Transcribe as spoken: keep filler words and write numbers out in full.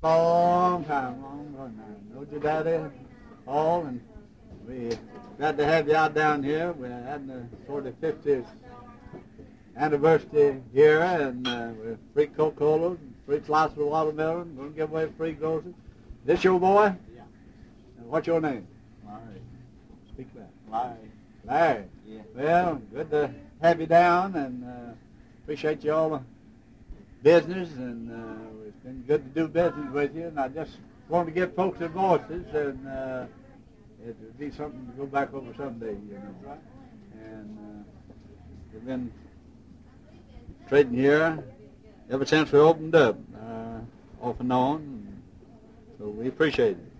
Long time, long time. Know your daddy, Paul, and we glad to have you out down here. We're having the forty-fiftieth anniversary here, and uh, we're free Coca-Cola, free slice of watermelon. We're going to give away free groceries. This your boy? Yeah. And what's your name? Larry. Speak back. Larry. Larry. Yeah. Well, good to have you down, and uh, appreciate you all the business, and uh, it's been good to do business with you. And I just want to give folks their voices, and uh, it would be something to go back over someday, you know. And uh, we've been trading here ever since we opened up, uh, off and on. So we appreciate it.